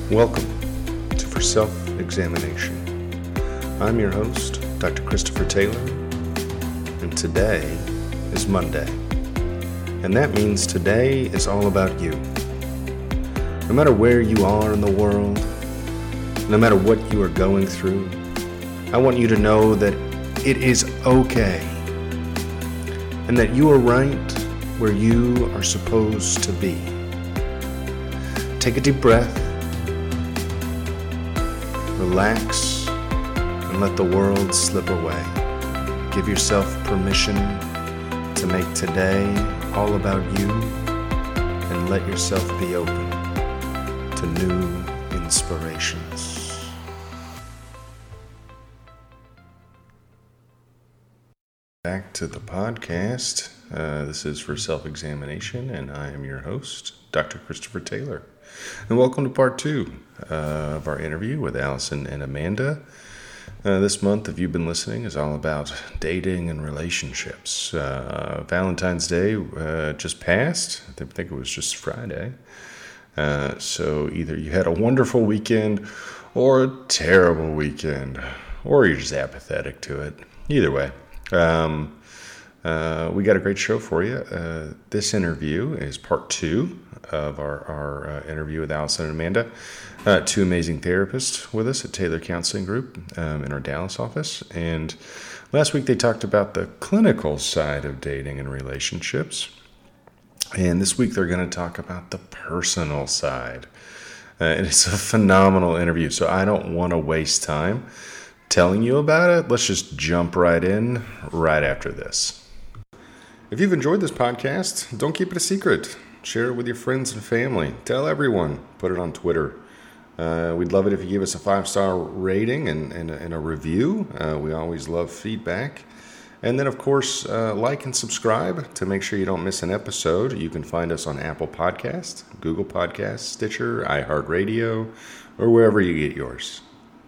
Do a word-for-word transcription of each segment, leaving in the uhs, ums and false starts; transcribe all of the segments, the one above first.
Welcome to For Self-Examination. I'm your host, Doctor Christopher Taylor, and today is Monday. And that means today is all about you. No matter where you are in the world, no matter what you are going through, I want you to know that it is okay, and that you are right where you are supposed to be. Take a deep breath, relax, and let the world slip away. Give yourself permission to make today all about you, and let yourself be open to new inspirations. Back to the podcast. Uh, this is For Self-Examination, and I am your host, Doctor Christopher Taylor. And welcome to part two uh, of our interview with Allison and Amanda. Uh, this month, if you've been listening, is all about dating and relationships. Uh, Valentine's Day uh, just passed. I think it was just Friday. Uh, so either you had a wonderful weekend or a terrible weekend, or you're just apathetic to it. Either way. Um, uh, we got a great show for you. Uh, this interview is part two of our, our uh, interview with Allison and Amanda, uh, two amazing therapists with us at Taylor Counseling Group um, in our Dallas office. And last week they talked about the clinical side of dating and relationships. And this week they're going to talk about the personal side. Uh, and it's a phenomenal interview, so I don't want to waste time telling you about it. Let's just jump right in right after this. If you've enjoyed this podcast, don't keep it a secret. Share it with your friends and family. Tell everyone. Put it on Twitter. Uh, we'd love it if you give us a five-star rating and, and, and a review. Uh, we always love feedback. And then, of course, uh, like and subscribe to make sure you don't miss an episode. You can find us on Apple Podcasts, Google Podcasts, Stitcher, iHeartRadio, or wherever you get yours.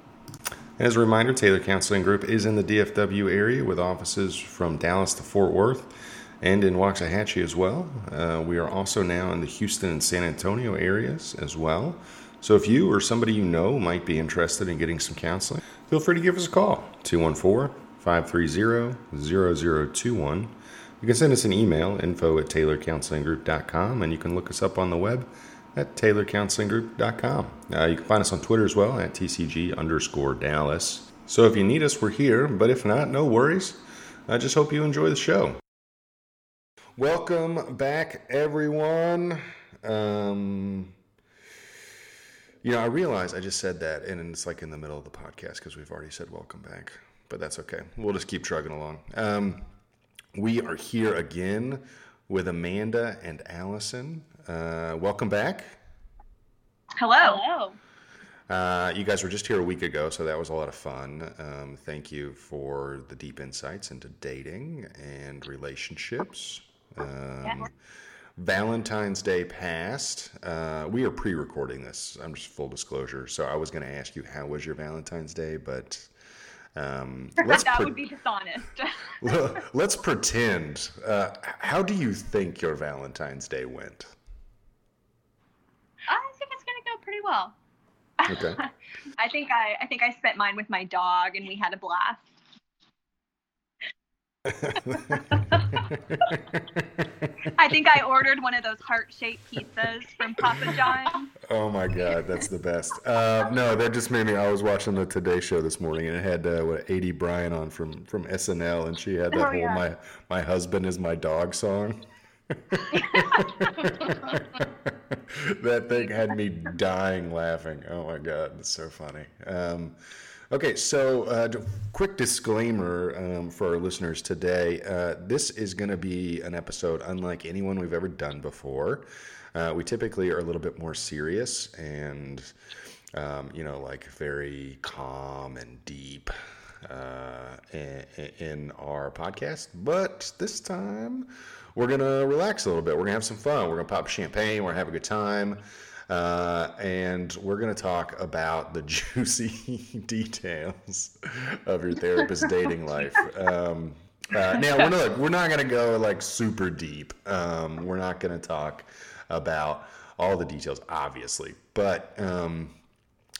And as a reminder, Taylor Counseling Group is in the D F W area with offices from Dallas to Fort Worth and in Waxahachie as well. Uh, we are also now in the Houston and San Antonio areas as well. So if you or somebody you know might be interested in getting some counseling, feel free to give us a call, two one four, five three zero, zero zero two one. You can send us an email, info at taylor counseling group dot com, and you can look us up on the web at taylor counseling group dot com. Uh, you can find us on Twitter as well at T C G underscore Dallas. So if you need us, we're here, but if not, no worries. I just hope you enjoy the show. Welcome back, everyone. Um, you know, I realize I just said that, and it's like in the middle of the podcast because we've already said welcome back, but that's okay. We'll just keep trugging along. Um, we are here again with Amanda and Allison. Uh, welcome back. Hello. Hello. Uh, you guys were just here a week ago, so that was a lot of fun. Um, thank you for the deep insights into dating and relationships. Um, Yeah. Valentine's Day passed. Uh, we are pre-recording this. I'm just full disclosure. So I was going to ask you, how was your Valentine's Day? But um, let's that pre- would be dishonest. let's pretend. Uh, how do you think your Valentine's Day went? I think it's gonna go pretty well. Okay. I think I I think I spent mine with my dog, and we had a blast. I think I ordered one of those heart-shaped pizzas from Papa John's. Oh my God, that's the best. Uh, no, that just made me. I was watching the Today Show this morning, and it had uh, what A D Bryan on from from S N L, and she had that Oh, whole yeah. "my my husband is my dog" song. That thing had me dying laughing. Oh my God, it's so funny. Um, okay, so uh, d- quick disclaimer um, for our listeners today. Uh, this is going to be an episode unlike anyone we've ever done before. Uh, we typically are a little bit more serious and, um, you know, like very calm and deep uh, in, in our podcast. But this time, we're going to relax a little bit. We're going to have some fun. We're going to pop champagne. We're going to have a good time. Uh, and we're going to talk about the juicy details of your therapist's dating life. Um, uh, now, we're not, we're not going to go like super deep. Um, we're not going to talk about all the details, obviously. But um,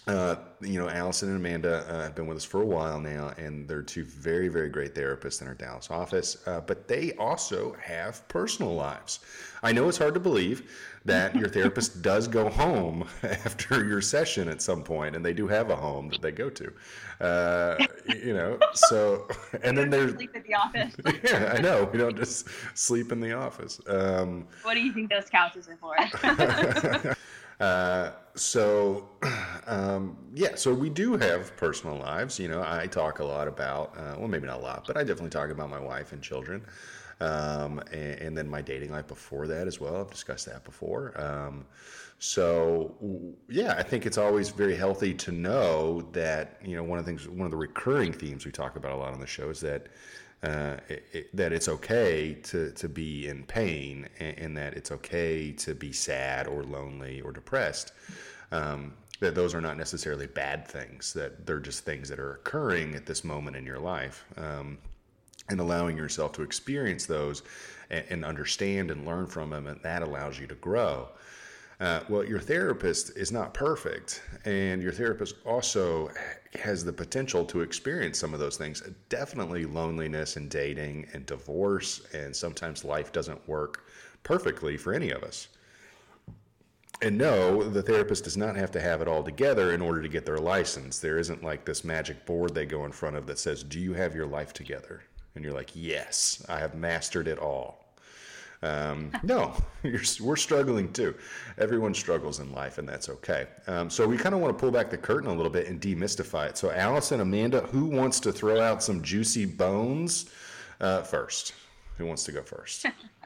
Uh, you know, Allison and Amanda uh, have been with us for a while now, and they're two very, very great therapists in our Dallas office. Uh, but they also have personal lives. I know it's hard to believe that your therapist does go home after your session at some point, and they do have a home that they go to. Uh, you know, so and then there's sleep at the office. Yeah, I know we don't just sleep in the office. Um, What do you think those couches are for? Uh, so, um, yeah, so we do have personal lives. You know, I talk a lot about, uh, well, maybe not a lot, but I definitely talk about my wife and children. Um, and, and then my dating life before that as well. I've discussed that before. Um, so, w- yeah, I think it's always very healthy to know that, you know, one of the things, one of the recurring themes we talk about a lot on the show is that uh, it, it, that it's okay to, to be in pain, and, and that it's okay to be sad or lonely or depressed. Um, that those are not necessarily bad things, that they're just things that are occurring at this moment in your life. Um, and allowing yourself to experience those and, and understand and learn from them, and that allows you to grow. Uh, well, your therapist is not perfect, and your therapist also has the potential to experience some of those things. Definitely loneliness and dating and divorce, and sometimes life doesn't work perfectly for any of us. And no, the therapist does not have to have it all together in order to get their license. There isn't like this magic board they go in front of that says, "Do you have your life together?" And you're like, "Yes, I have mastered it all." Um, no, you're, we're struggling too. Everyone struggles in life, and that's okay. Um, so we kind of want to pull back the curtain a little bit and demystify it. So, Allison, Amanda, who wants to throw out some juicy bones uh, first? Who wants to go first?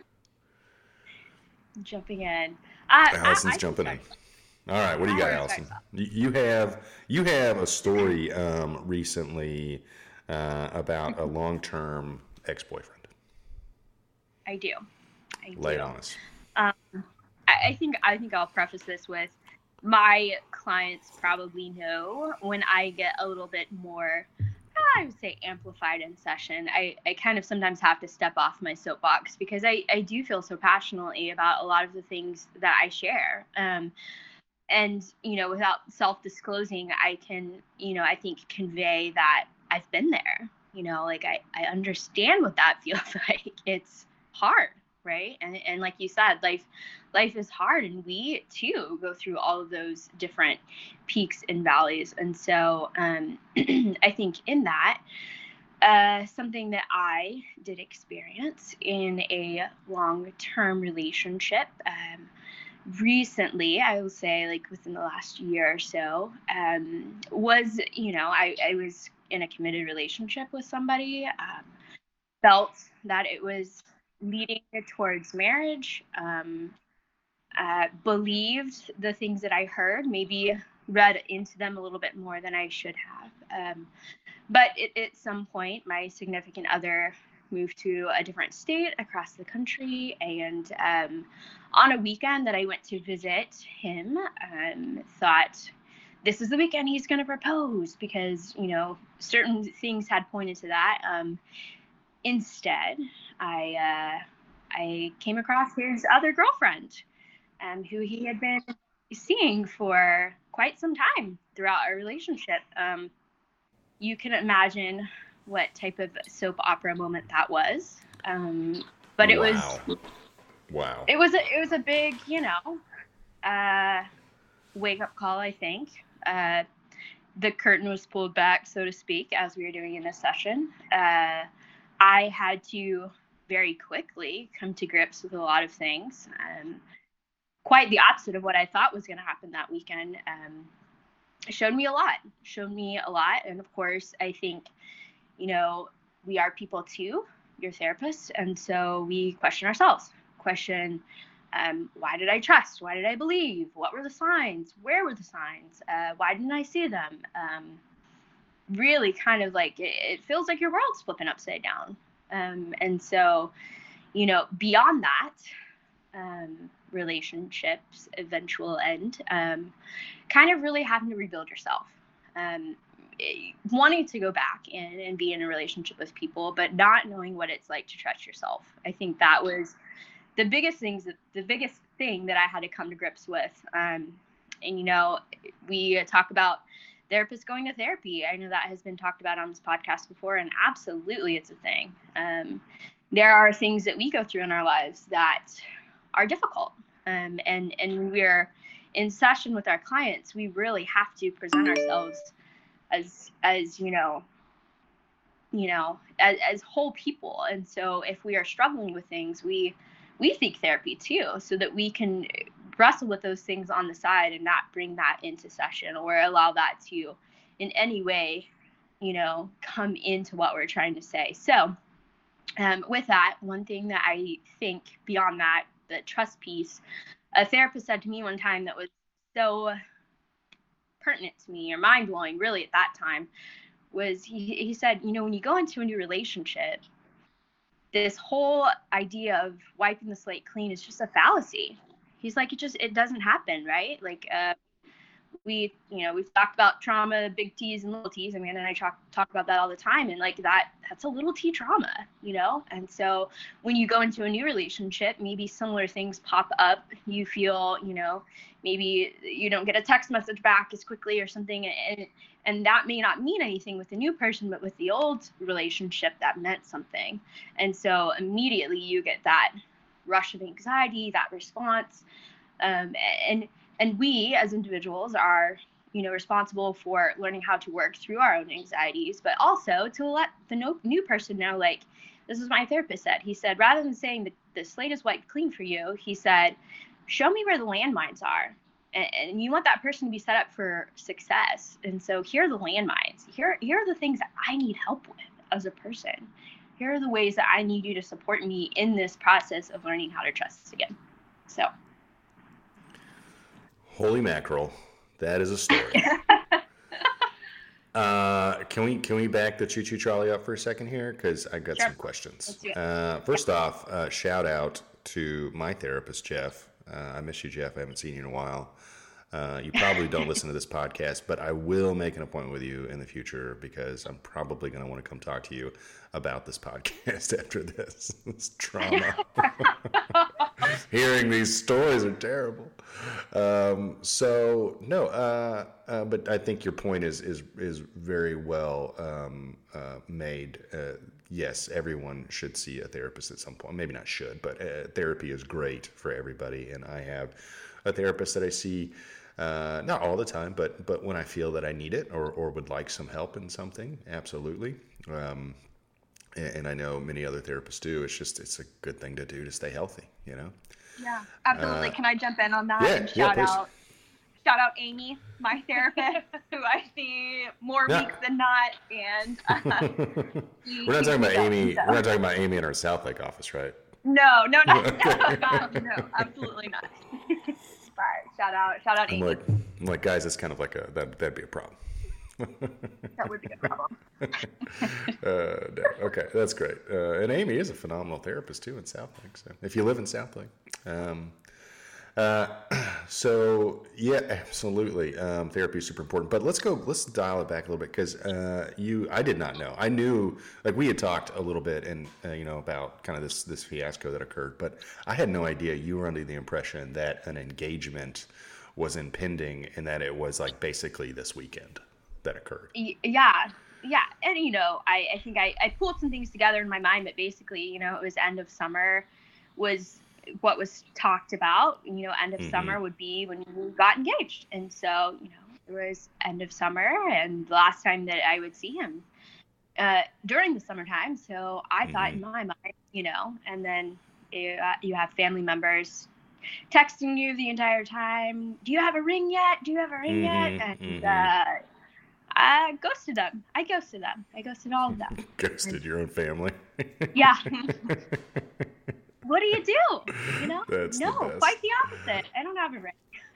Jumping in. Uh, Allison's I, I jumping in. can start. All right, what do you I got, want to Allison? start. You you have you have a story um, recently uh, about a long-term ex-boyfriend. I do. I Lay it do. on us. Um, I, I think I think I'll preface this with my clients probably know when I get a little bit more, I would say, amplified in session. I, I kind of sometimes have to step off my soapbox because I, I do feel so passionately about a lot of the things that I share. Um, and, you know, without self-disclosing, I can, you know, I think convey that I've been there. You know, like I, I understand what that feels like. It's hard, right? And and like you said, life life is hard, and we too go through all of those different peaks and valleys. And so um, I think in that, uh, something that I did experience in a long-term relationship. Um, recently, I will say, like within the last year or so, um, was, you know, I, I was in a committed relationship with somebody, um, felt that it was leading towards marriage, um, uh, believed the things that I heard, maybe read into them a little bit more than I should have. Um, but it, at some point, my significant other moved to a different state across the country. And um, on a weekend that I went to visit him, um, thought this is the weekend he's going to propose because, you know, certain things had pointed to that. Um, instead, I, uh, I came across his other girlfriend, um, who he had been seeing for quite some time throughout our relationship. Um, you can imagine what type of soap opera moment that was. Um, but it was, Wow. Wow. it was, a, it was a big, you know, uh, wake up call, I think. Uh, the curtain was pulled back, so to speak, as we were doing in this session. Uh, I had to very quickly come to grips with a lot of things. Um, quite the opposite of what I thought was going to happen that weekend. Um, showed me a lot, showed me a lot. And of course, I think, you know, we are people too, your therapist. And so we question ourselves, question, um, why did I trust? Why did I believe? What were the signs? Where were the signs? Uh, why didn't I see them? Um, really kind of like, it, it feels like your world's flipping upside down. Um, and so, you know, beyond that, um, relationships eventual end, um, kind of really having to rebuild yourself, um, wanting to go back in and be in a relationship with people, but not knowing what it's like to trust yourself. I think that was the biggest things that the biggest thing that I had to come to grips with. Um, and, you know, we talk about therapists going to therapy. I know that has been talked about on this podcast before, and absolutely it's a thing. Um, there are things that we go through in our lives that are difficult. Um, and, and when we're in session with our clients, we really have to present ourselves as, as, you know, you know, as, as whole people. And so if we are struggling with things, we, we seek therapy too, so that we can wrestle with those things on the side and not bring that into session or allow that to in any way, you know, come into what we're trying to say. So um, with that, one thing that I think beyond that, the trust piece, a therapist said to me one time that was so pertinent to me, or mind blowing really at that time, was he, he said, you know, when you go into a new relationship, this whole idea of wiping the slate clean is just a fallacy. He's like, it just, it doesn't happen, right? Like, uh, we, you know, we've talked about trauma, big T's and little T's. Amanda and I talk, talk about that all the time. And like that, that's a little T trauma, you know? And so when you go into a new relationship, maybe similar things pop up. You feel, you know, maybe you don't get a text message back as quickly or something. And, and that may not mean anything with the new person, but with the old relationship, that meant something. And so immediately you get that rush of anxiety, that response. Um, and, And we as individuals are, you know, responsible for learning how to work through our own anxieties, but also to let the no, new person know, like, this is what my therapist said. He said, rather than saying that the slate is wiped clean for you, he said, show me where the landmines are. And, and you want that person to be set up for success. And so here are the landmines. Here, here are the things that I need help with as a person. Here are the ways that I need you to support me in this process of learning how to trust again. So. Holy mackerel, that is a story. uh, can we can we back the choo-choo trolley up for a second here? Because I got Sure. some questions. Uh, first off, uh, shout out to my therapist, Jeff. Uh, I miss you, Jeff. I haven't seen you in a while. Uh, you probably don't listen to this podcast, but I will make an appointment with you in the future because I'm probably going to want to come talk to you about this podcast after this. This trauma. Hearing these stories are terrible. Um, so no, uh, uh, but I think your point is is is very well um, uh, made. Uh, yes, everyone should see a therapist at some point. Maybe not should, but uh, therapy is great for everybody. And I have a therapist that I see. Uh, not all the time, but but when I feel that I need it or, or would like some help in something, absolutely. Um, and, and I know many other therapists do. It's just it's a good thing to do to stay healthy, you know. Yeah, absolutely. Uh, Can I jump in on that yeah, and yeah, shout please. out shout out Amy, my therapist, who I see more Yeah. weeks than not, and uh, she We're not talking about keeps me Amy. going, so. We're not talking about Amy in our South Lake office, right? No, no, no, no, God, no, absolutely not. But shout out, shout out I'm Amy. like, I'm like, guys, that's kind of like a that that'd be a problem. That would be a problem. uh, no, okay, that's great. Uh, and Amy is a phenomenal therapist too in South Lake. So if you live in South Lake, um, uh, so yeah, absolutely, um, therapy is super important. But let's go. Let's dial it back a little bit because uh, you, I did not know. I knew, like we had talked a little bit, and uh, you know about kind of this this fiasco that occurred, but I had no idea you were under the impression that an engagement was impending and that it was like basically this weekend that occurred. Yeah, yeah. And, you know, I, I think I, I pulled some things together in my mind, but basically, you know, it was end of summer was what was talked about. You know, end of Mhm. summer would be when we got engaged. And so, you know, it was end of summer and the last time that I would see him uh, during the summertime. So I thought in my mind, you know, and then you, uh, you have family members texting you the entire time. Do you have a ring yet? Do you have a ring Mhm, yet? And mhm. uh, I ghosted them. I ghosted them. I ghosted all of them. Ghosted your own family. Yeah. What do you do? You know? That's the no, best. quite the opposite. I don't have a ring.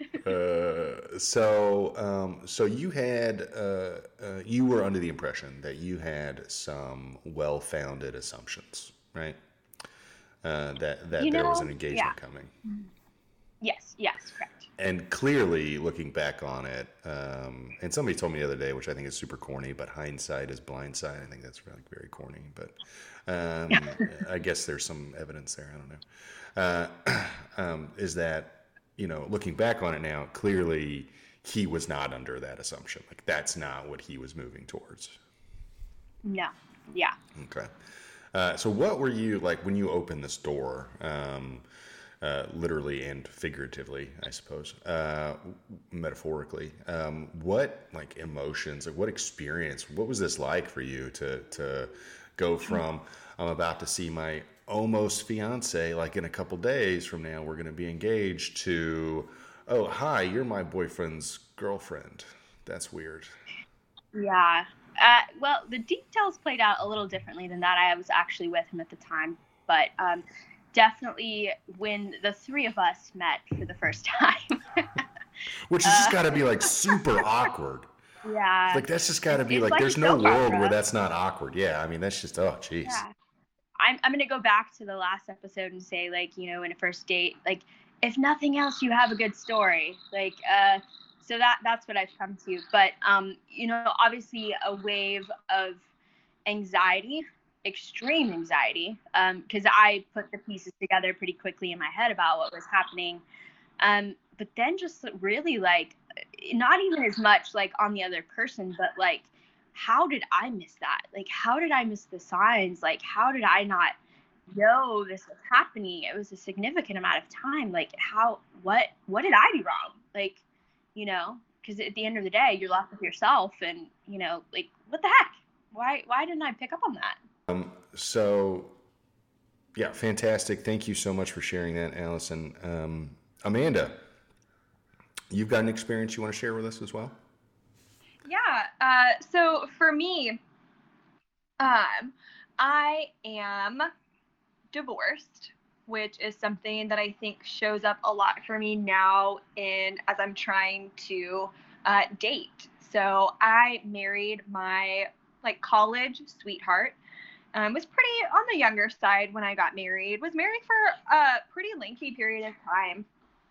Uh, so, um, so you had, uh, uh, you were under the impression that you had some well-founded assumptions, right? Uh, that that You there was know, an engagement yeah. coming, Yes, yes, correct. and clearly, looking back on it, um, and somebody told me the other day, which I think is super corny, but hindsight is blindsight. I think that's really very corny, but um, I guess there's some evidence there. I don't know. Uh, um, is that you know, looking back on it now, clearly he was not under that assumption. Like that's not what he was moving towards. No. Yeah. Okay. Uh, so what were you like when you opened this door, um, uh, literally and figuratively, I suppose, uh, metaphorically, um, what like emotions, like what experience, what was this like for you to, to go from, I'm about to see my almost fiance, like in a couple days from now, we're going to be engaged, to, oh, hi, you're my boyfriend's girlfriend. That's weird. Yeah. Uh, well, the details played out a little differently than that. I was actually with him at the time, but um, definitely when the three of us met for the first time. Which has uh, just got to be like super awkward. Yeah. Like that's just got to be like, like, there's no world where that's not awkward. Yeah. I mean, that's just, oh, geez. Yeah. I'm, I'm going to go back to the last episode and say, like, you know, in a first date, like, if nothing else, you have a good story. Like, uh, so that that's what I've come to. But, um, you know, obviously a wave of anxiety, extreme anxiety, because um, I put the pieces together pretty quickly in my head about what was happening. Um, but then just really like, not even as much like on the other person, but like, how did I miss that? Like, how did I miss the signs? Like, how did I not know this was happening? It was a significant amount of time. Like, how, what, what did I do wrong? Like, you know, because at the end of the day, you're left with yourself and, you know, like, what the heck? Why, why didn't I pick up on that? Um, so yeah, fantastic. Thank you so much for sharing that, Allison. Um, Amanda, you've got an experience you want to share with us as well? Yeah. Uh, so for me, um, I am divorced, which is something that I think shows up a lot for me now in as I'm trying to uh, date. So I married my like college sweetheart. Um, was pretty on the younger side when I got married. Was married for a pretty lengthy period of time.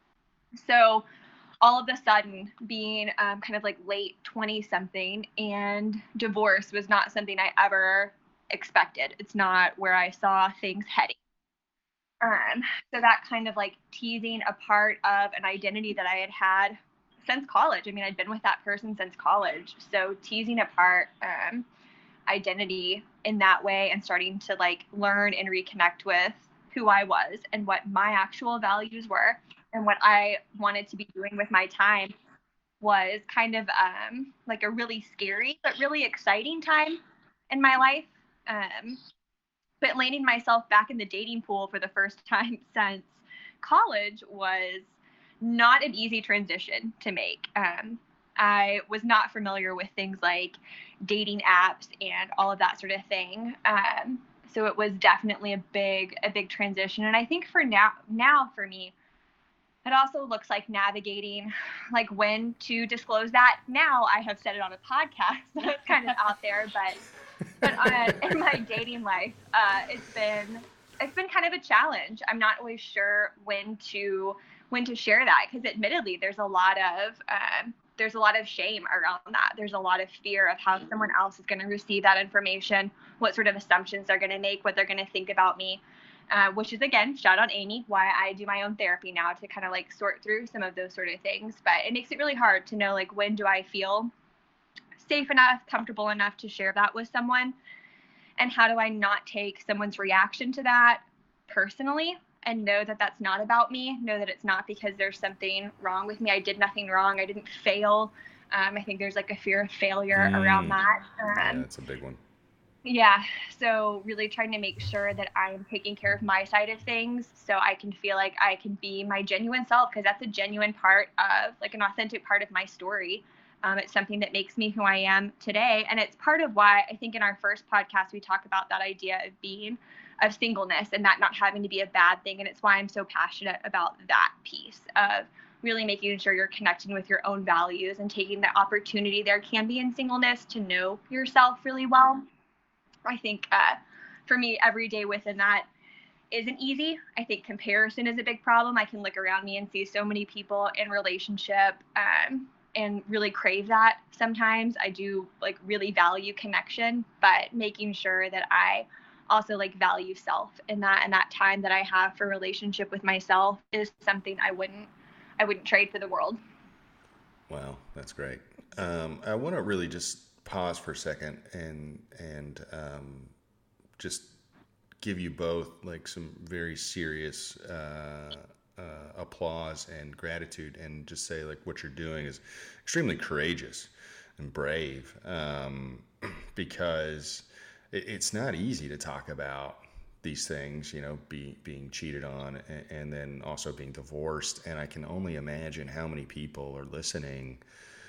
So all of a sudden being um, kind of like late twenty something and divorce was not something I ever expected. It's not where I saw things heading. Um, so that kind of like teasing a part of an identity that I had had since college. I mean, I'd been with that person since college. So teasing apart um, identity in that way and starting to like learn and reconnect with who I was and what my actual values were and what I wanted to be doing with my time was kind of um, like a really scary but really exciting time in my life. Um, but landing myself back in the dating pool for the first time since college was not an easy transition to make. Um, I was not familiar with things like dating apps and all of that sort of thing. Um, so it was definitely a big, a big transition. And I think for now, now for me, it also looks like navigating like when to disclose that. Now I have said it on a podcast, so it's kind of out there, but but uh, in my dating life, uh, it's been it's been kind of a challenge. I'm not always sure when to when to share that because admittedly, there's a lot of um, there's a lot of shame around that. There's a lot of fear of how someone else is going to receive that information, what sort of assumptions they're going to make, what they're going to think about me. Uh, which is, again, shout out Amy, why I do my own therapy now to kind of like sort through some of those sort of things. But it makes it really hard to know, like, when do I feel safe enough, comfortable enough to share that with someone? And how do I not take someone's reaction to that personally and know that that's not about me, know that it's not because there's something wrong with me. I did nothing wrong. I didn't fail. Um, I think there's like a fear of failure mm. around that. Um, yeah, that's a big one. Yeah. So really trying to make sure that I am taking care of my side of things so I can feel like I can be my genuine self because that's a genuine part of like an authentic part of my story. Um, it's something that makes me who I am today. And it's part of why I think in our first podcast, we talk about that idea of being of singleness and that not having to be a bad thing. And it's why I'm so passionate about that piece of really making sure you're connecting with your own values and taking the opportunity there can be in singleness to know yourself really well. I think uh, for me, every day within that isn't easy. I think comparison is a big problem. I can look around me and see so many people in relationship um, and really crave that sometimes. I do like really value connection, but making sure that I also like value self in that and that time that I have for relationship with myself is something I wouldn't I wouldn't trade for the world. Wow, that's great. Um, I want to really just pause for a second and and um, just give you both like some very serious uh, uh, applause and gratitude, and just say like what you're doing is extremely courageous and brave, um, because it, it's not easy to talk about these things, you know, be, being cheated on and, and then also being divorced. And I can only imagine how many people are listening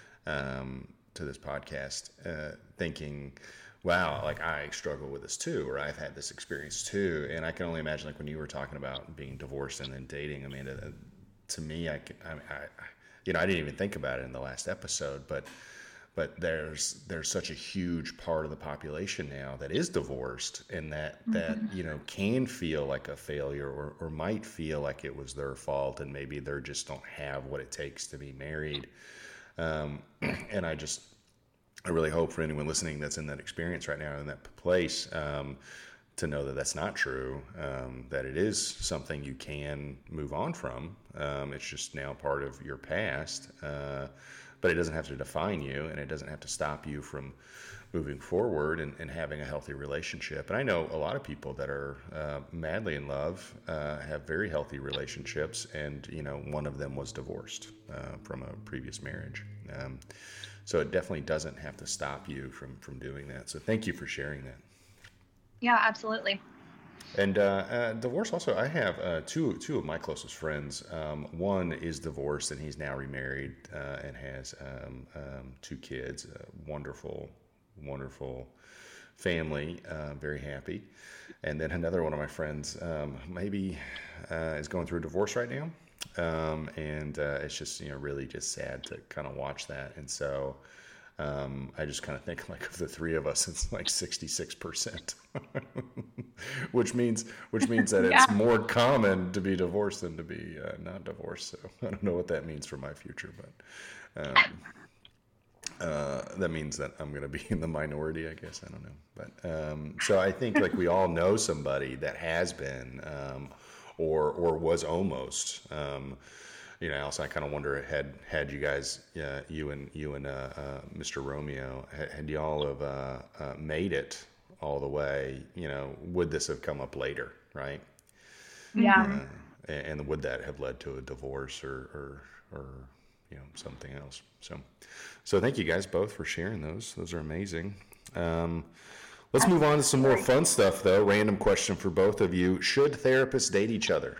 um, to this podcast uh, thinking, wow, like I struggle with this too, or I've had this experience too. And I can only imagine, like when you were talking about being divorced and then dating, Amanda, to me, I, can, I, I you know, I didn't even think about it in the last episode, but but there's there's such a huge part of the population now that is divorced, and that that you know can feel like a failure, or, or might feel like it was their fault, and maybe they just don't have what it takes to be married. Um, and I just I really hope for anyone listening that's in that experience right now, in that place, um, to know that that's not true, um, that it is something you can move on from. Um, it's just now part of your past. Uh, But it doesn't have to define you, and it doesn't have to stop you from moving forward and, and having a healthy relationship. And I know a lot of people that are uh, madly in love, uh, have very healthy relationships, and you know, one of them was divorced uh, from a previous marriage. Um, so it definitely doesn't have to stop you from from doing that. So thank you for sharing that. Yeah, absolutely. And uh, uh, divorce also, I have uh, two two of my closest friends. Um, one is divorced, and he's now remarried uh, and has um, um, two kids. A wonderful, wonderful family. Uh, very happy. And then another one of my friends um, maybe uh, is going through a divorce right now, um, and uh, it's just you know really just sad to kind of watch that. And so. Um, I just kind of think like of the three of us, it's like sixty-six percent, which means which means that Yeah. it's more common to be divorced than to be uh, not divorced. So I don't know what that means for my future, but um, uh, that means that I'm going to be in the minority, I guess. I don't know, but um, so I think like we all know somebody that has been um, or or was almost. Um, You know, also I kind of wonder, had had you guys, uh, you and you and uh, uh, Mister Romeo, had, had y'all have uh, uh, made it all the way, you know, would this have come up later, right? Yeah. Uh, and, and would that have led to a divorce or, or, or, you know, something else? So, so thank you guys both for sharing those. Those are amazing. Um, let's move on to some more fun stuff, though. Random question for both of you: should therapists date each other?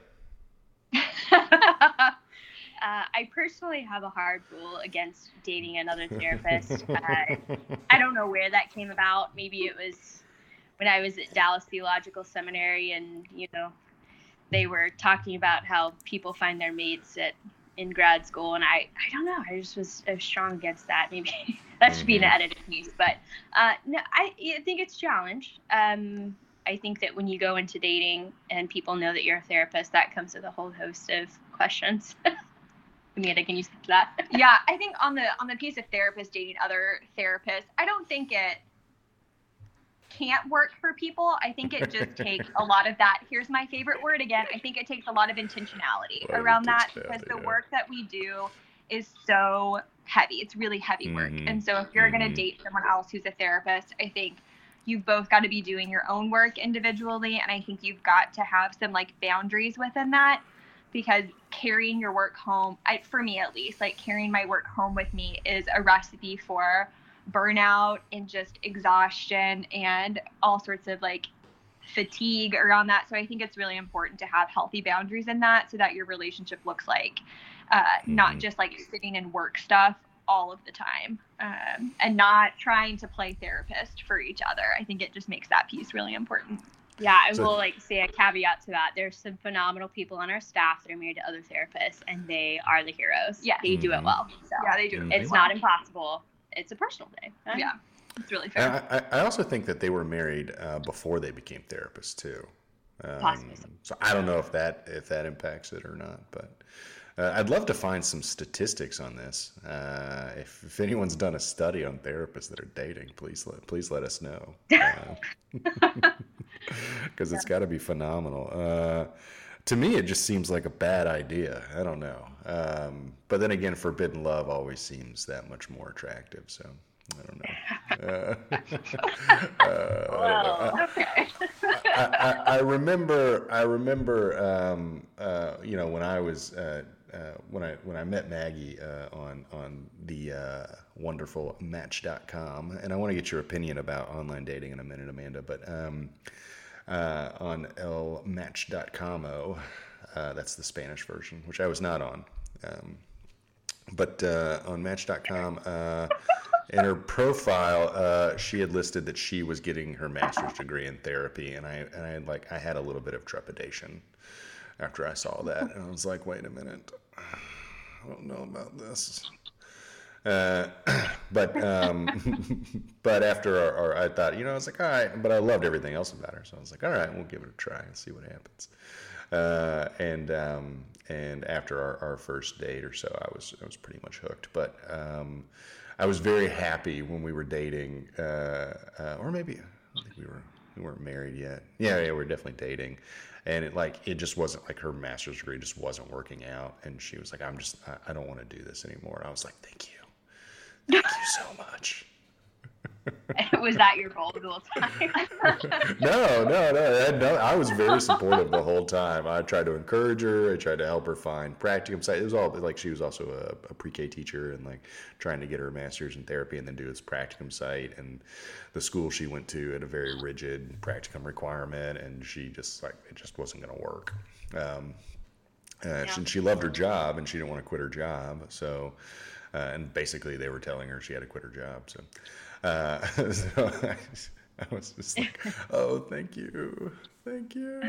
Uh, I personally have a hard rule against dating another therapist. Uh, I don't know where that came about. Maybe it was when I was at Dallas Theological Seminary, and you know, they were talking about how people find their mates at in grad school, and I, I don't know. I just was, I was strong against that. Maybe that should be an edited piece, but uh, no, I, I think it's a challenge. Um, I think that when you go into dating and people know that you're a therapist, that comes with a whole host of questions. Amanda, can you speak to that? Yeah, I think on the on the piece of therapists dating other therapists, I don't think it can't work for people. I think it just takes a lot of that. Here's my favorite word again. I think it takes a lot of intentionality Well, around that, intentionality, because the yeah. work that we do is so heavy. It's really heavy work. Mhm, And so if you're going mhm. to date someone else who's a therapist, I think you've both got to be doing your own work individually. And I think you've got to have some like boundaries within that, because carrying your work home, I, for me at least, like carrying my work home with me is a recipe for burnout and just exhaustion and all sorts of like fatigue around that. So I think it's really important to have healthy boundaries in that, so that your relationship looks like uh, not Mhm. just like sitting and work stuff all of the time, um, and not trying to play therapist for each other. I think it just makes that piece really important. Yeah, I So- will like say a caveat to that. There's some phenomenal people on our staff that are married to other therapists, and they are the heroes. Yeah. They do it Mhm. well. So Yeah, they do it Mhm. really it's well. not impossible. It's a personal day. Huh? Yeah, it's really And fair. I, I I also think that they were married uh, before they became therapists too. Um, Possibly. so I don't know if that if that impacts it or not, but uh, I'd love to find some statistics on this. Uh, if, if anyone's done a study on therapists that are dating, please let please let us know, because it's got to be phenomenal. Uh, to me, it just seems like a bad idea. I don't know. Um, but then again, forbidden love always seems that much more attractive. So I don't know. Uh, uh, Well, okay. I, I, I remember. I remember. Um, uh, you know, when I was uh, uh, when I when I met Maggie uh, on on the uh, wonderful Match dot com, and I want to get your opinion about online dating in a minute, Amanda. But um, uh, on el match dot com, uh, that's the Spanish version, which I was not on. Um, but uh, on Match dot com. Uh, In her profile, uh, she had listed that she was getting her master's degree in therapy, and I and I had like I had a little bit of trepidation after I saw that, and I was like, "Wait a minute, I don't know about this." Uh, but um, but after our, our, I thought, you know, I was like, all right, but I loved everything else about her, so I was like, all right, we'll give it a try and see what happens. Uh, and um, and after our, our first date or so, I was I was pretty much hooked, but. Um, I was very happy when we were dating, uh, uh, or maybe I don't think we were we weren't married yet. Yeah, yeah, we were definitely dating, and it like it just wasn't like her master's degree just wasn't working out, and she was like, "I'm just I, I don't want to do this anymore." And I was like, "Thank you, thank you so much." Was that your goal the whole time? no, no, no, no. I was very supportive the whole time. I tried to encourage her. I tried to help her find practicum sites. It was all like she was also a, a pre-K teacher and like trying to get her master's in therapy and then do this practicum site. And the school she went to had a very rigid practicum requirement, and she just like it just wasn't going to work. Um, uh, Yeah. she, she loved her job and she didn't want to quit her job. So, uh, and basically they were telling her she had to quit her job. So. Uh, so I, I was just like, oh, thank you, thank you.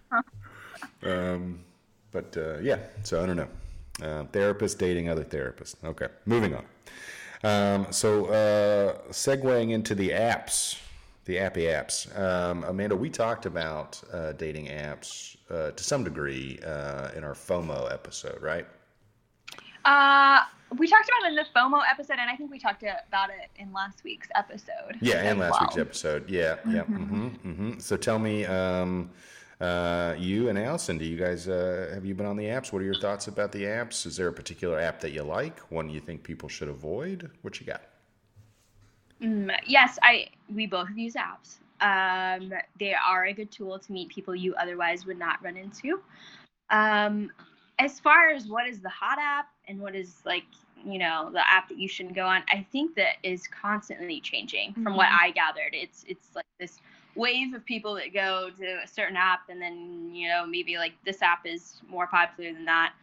Um, but uh, yeah, so I don't know. Uh, therapist dating other therapists. Okay, moving on. Um, so uh, segueing into the apps, the appy apps. Um, Amanda, we talked about uh, dating apps uh, to some degree uh, in our FOMO episode, right? Uh, we talked about it in the FOMO episode, and I think we talked about it in last week's episode. Yeah, and as last well. week's episode. Yeah, yeah. Mm-hmm, mm-hmm. So tell me, um, uh, you and Allison, do you guys uh, have you been on the apps? What are your thoughts about the apps? Is there a particular app that you like? One you think people should avoid? What you got? Mm, yes, I we both use apps. Um, they are a good tool to meet people you otherwise would not run into. Um, as far as what is the hot app and what is like, you know, the app that you shouldn't go on, I think that is constantly changing from what I gathered. It's it's like this wave of people that go to a certain app, and then, you know, maybe like this app is more popular than that.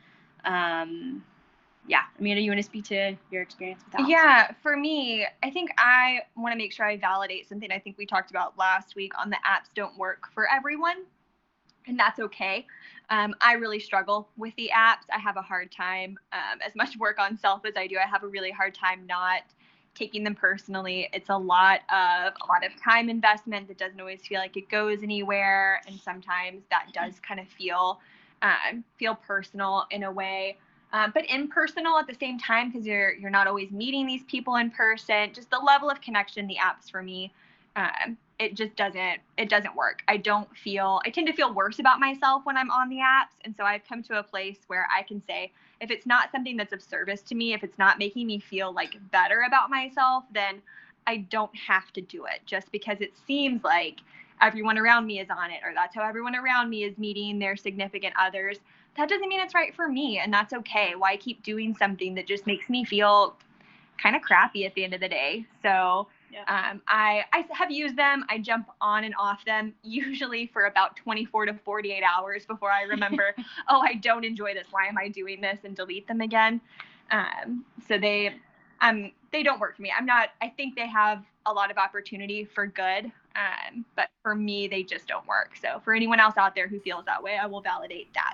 Um, yeah, Amanda, you want to speak to your experience with apps? Yeah, for me, I think I want to make sure I validate something I think we talked about last week on the apps don't work for everyone, and that's okay. Um, I really struggle with the apps. I have a hard time, um, as much work on self as I do, I have a really hard time not taking them personally. It's a lot of a lot of time investment that doesn't always feel like it goes anywhere, and sometimes that does kind of feel um, feel personal in a way. Um, but impersonal at the same time, because you're you're not always meeting these people in person. Just the level of connection, the apps for me, um, it just doesn't it doesn't work. I don't feel I tend to feel worse about myself when I'm on the apps, and so I've come to a place where I can say if it's not something that's of service to me, if it's not making me feel like better about myself, then I don't have to do it just because it seems like everyone around me is on it, or that's how everyone around me is meeting their significant others. That doesn't mean it's right for me, and that's okay. Why keep doing something that just makes me feel kind of crappy at the end of the day? So Yeah. um, I, I have used them. I jump on and off them usually for about twenty-four to forty-eight hours before I remember, oh, I don't enjoy this. Why am I doing this? And delete them again. Um, so they um, they don't work for me. I'm not, I think they have a lot of opportunity for good, um, but for me, they just don't work. So for anyone else out there who feels that way, I will validate that.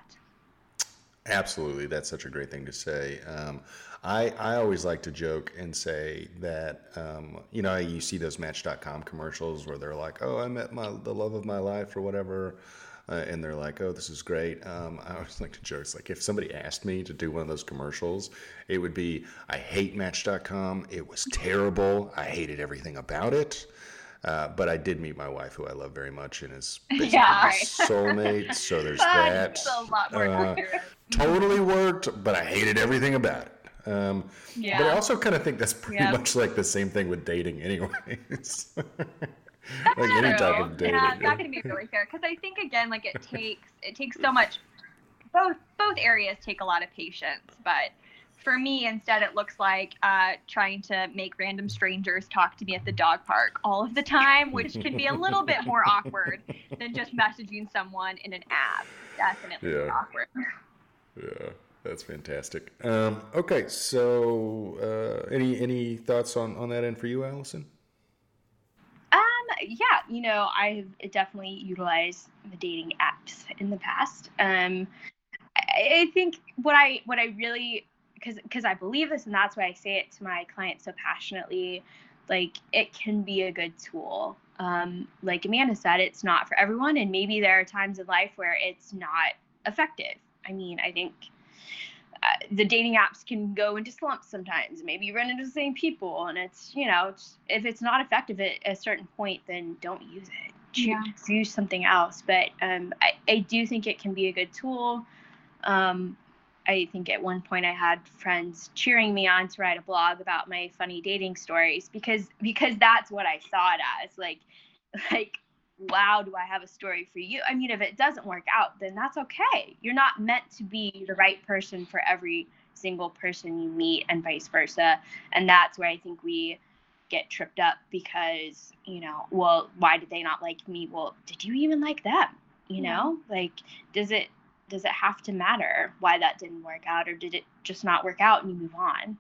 Absolutely. That's such a great thing to say. Um, I, I always like to joke and say that, um, you know, you see those Match dot com commercials where they're like, oh, I met my the love of my life or whatever. Uh, and they're like, oh, this is great. Um, I always like to joke. It's like if somebody asked me to do one of those commercials, it would be, I hate Match dot com. It was terrible. I hated everything about it. Uh, but I did meet my wife, who I love very much, and is basically Yeah, my right. soulmate. So there's that. It's a lot more Uh, accurate. totally worked, but I hated everything about it. Um, Yeah. But I also kind of think that's pretty Yeah. much like the same thing with dating, anyways. That's like any true. type of dating. Yeah, not gonna be really fair because I think again, like it takes it takes so much. Both both areas take a lot of patience, but for me, instead, it looks like uh, trying to make random strangers talk to me at the dog park all of the time, which can be a little bit more awkward than just messaging someone in an app. Definitely Yeah. awkward. Yeah, that's fantastic. Um, okay, so uh, any any thoughts on, on that end for you, Allison? Um, yeah, you know, I've definitely utilized the dating apps in the past. Um, I, I think what I what I really because because I believe this and that's why I say it to my clients so passionately, like it can be a good tool. Um, like Amanda said, it's not for everyone, and maybe there are times in life where it's not effective. I mean, I think uh, the dating apps can go into slumps sometimes. Maybe you run into the same people, and it's, you know, it's, if it's not effective at a certain point, then don't use it. Choose, Yeah. use something else. But um, I, I do think it can be a good tool. Um, I think at one point I had friends cheering me on to write a blog about my funny dating stories because because that's what I saw it as. Like, like, wow, do I have a story for you? I mean, if it doesn't work out, then that's okay. You're not meant to be the right person for every single person you meet and vice versa. And that's where I think we get tripped up because, you know, well, why did they not like me? Well, did you even like them? You know, like, does it does it have to matter why that didn't work out, or did it just not work out and you move on?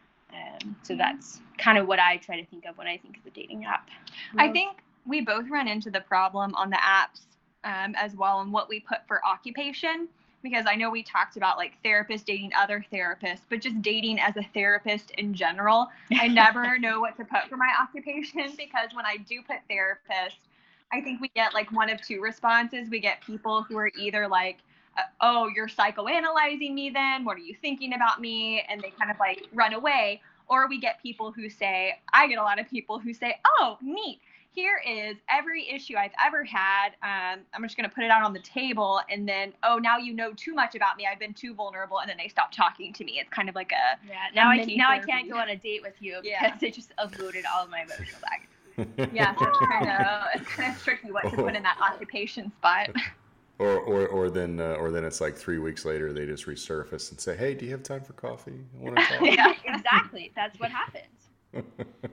Um, so that's kind of what I try to think of when I think of the dating app. I think we both run into the problem on the apps um, as well, and what we put for occupation, because I know we talked about like therapists dating other therapists, but just dating as a therapist in general, I never know what to put for my occupation, because when I do put therapist, I think we get like one of two responses. We get people who are either like, uh, oh, you're psychoanalyzing me then? What are you thinking about me? And they kind of like run away. Or we get people who say, I get a lot of people who say, oh, neat. Here is every issue I've ever had. Um, I'm just going to put it out on the table. And then, oh, now you know too much about me. I've been too vulnerable. And then they stop talking to me. It's kind of like a yeah. Now a I mini now therapy. I can't go on a date with you because Yeah. they just uploaded all of my emotional baggage. Yeah, so it's kind of it's kind of tricky what to put in that occupation spot. Or, or, or then, uh, or then it's like three weeks later they just resurface and say, "Hey, do you have time for coffee? I want to talk." Yeah, exactly. That's what happens.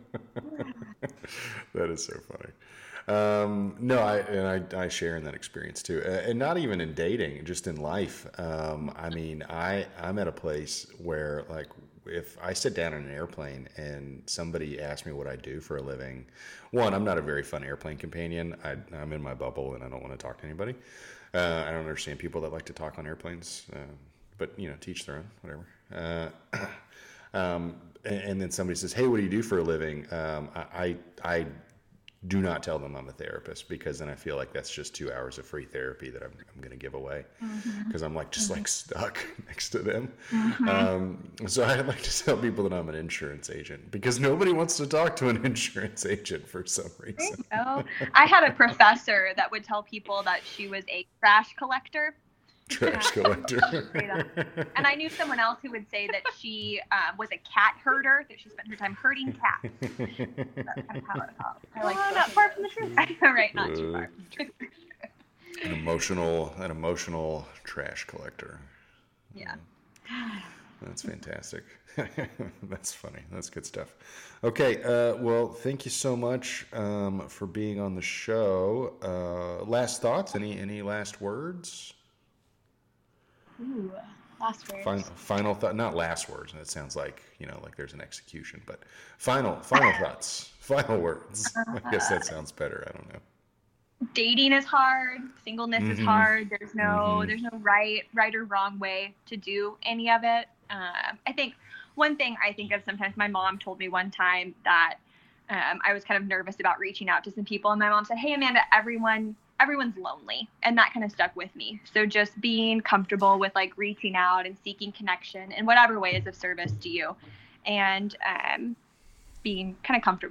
That is so funny. Um, no, I and I, I share in that experience too, uh, and not even in dating, just in life. Um, I mean, I I'm at a place where like if I sit down in an airplane and somebody asks me what I do for a living, one, I'm not a very fun airplane companion. I, I'm in my bubble and I don't want to talk to anybody. Uh, I don't understand people that like to talk on airplanes, uh, but you know, teach their own, whatever. Uh, um, and, and then somebody says, "Hey, what do you do for a living?" Um, I, I, I do not tell them I'm a therapist, because then I feel like that's just two hours of free therapy that I'm, I'm going to give away, because I'm like just like stuck next to them. Um, so I like to tell people that I'm an insurance agent, because nobody wants to talk to an insurance agent for some reason. Oh, I had a professor that would tell people that she was a trash collector. Trash collector. Straight up. And I knew someone else who would say that she uh, was a cat herder, that she spent her time herding cats. That's kind of how it felt. I like Oh, both not of far those. from the truth. Right, not too far. An emotional, an emotional trash collector. Yeah. That's fantastic. That's funny. That's good stuff. Okay. Uh, well, thank you so much um, for being on the show. Uh, last thoughts? Any any last words? Ooh, last words. Final, final thought. Not last words. That sounds like, you know, like there's an execution. But final final thoughts. Final words. I guess that sounds better. I don't know. Dating is hard. Singleness is Mhm. hard. There's no Mhm. there's no right right or wrong way to do any of it. Um, I think one thing I think of sometimes, my mom told me one time that um, I was kind of nervous about reaching out to some people, and my mom said, "Hey Amanda, everyone everyone's lonely," and that kind of stuck with me. So just being comfortable with like reaching out and seeking connection in whatever way is of service to you, and um, being kind of comfortable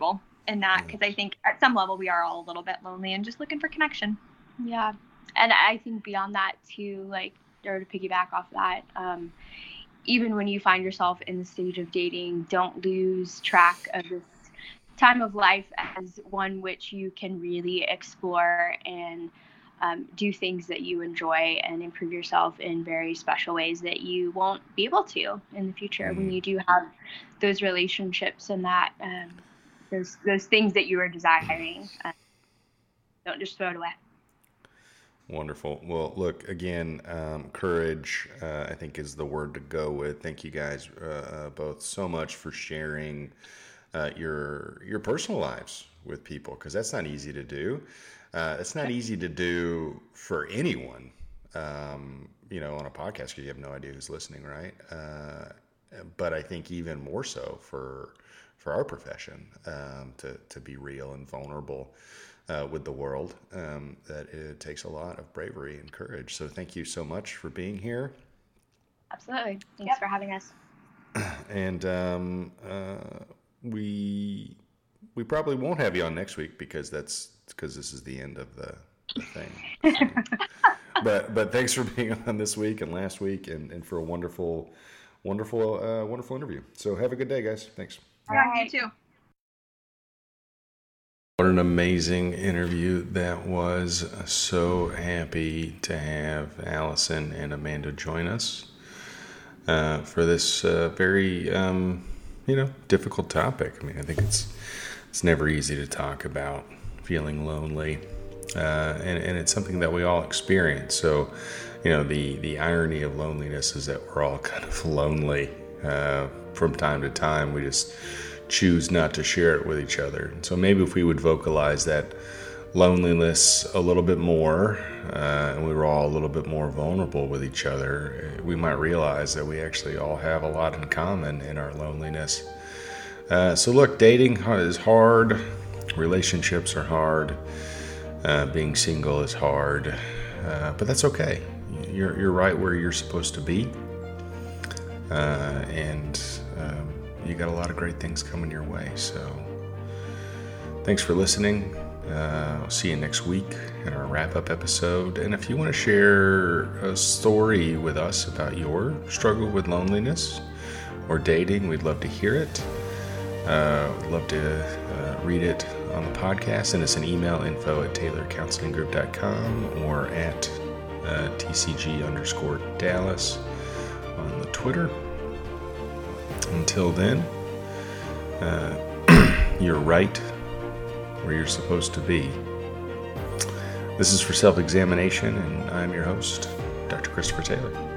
in that, because I think at some level we are all a little bit lonely and just looking for connection. Yeah. And I think beyond that too, like, or to piggyback off that, um, even when you find yourself in the stage of dating, don't lose track of this time of life as one which you can really explore and um, do things that you enjoy and improve yourself in very special ways that you won't be able to in the future mm-hmm. when you do have those relationships and that um, those those things that you are desiring. Uh, don't just throw it away. Wonderful. Well, look, again, um, courage, uh, I think, is the word to go with. Thank you guys uh, both so much for sharing uh, your your personal lives with people, because that's not easy to do. Uh, it's not easy to do for anyone, um, you know, on a podcast, because you have no idea who's listening, right? Uh, but I think even more so for for our profession, um, to, to be real and vulnerable Uh, with the world, um, that it takes a lot of bravery and courage. So thank you so much for being here. Absolutely. Thanks yep. for having us. And um, uh, we we probably won't have you on next week, because that's because this is the end of the, the thing. So, but but thanks for being on this week and last week, and, and for a wonderful, wonderful, uh, wonderful interview. So have a good day, guys. Thanks. All right, you too. What an amazing interview that was. So happy to have Allison and Amanda join us uh, for this uh, very, um, you know, difficult topic. I mean, I think it's it's never easy to talk about feeling lonely, uh, and, and it's something that we all experience. So, you know, the, the irony of loneliness is that we're all kind of lonely uh, from time to time. We just choose not to share it with each other. So maybe if we would vocalize that loneliness a little bit more, uh, and we were all a little bit more vulnerable with each other, we might realize that we actually all have a lot in common in our loneliness. Uh, so look, dating is hard, relationships are hard, uh, being single is hard, uh, but that's okay. You're you're right where you're supposed to be, uh, and um, you got a lot of great things coming your way. So thanks for listening. Uh, I'll see you next week in our wrap-up episode. And if you want to share a story with us about your struggle with loneliness or dating, we'd love to hear it. Uh, we'd love to uh, read it on the podcast. Send us an email, info at taylor counseling group dot com, or at uh, tcg underscore Dallas on the Twitter. Until then, uh, you're right where you're supposed to be. This is For Self-Examination, and I'm your host, Doctor Christopher Taylor.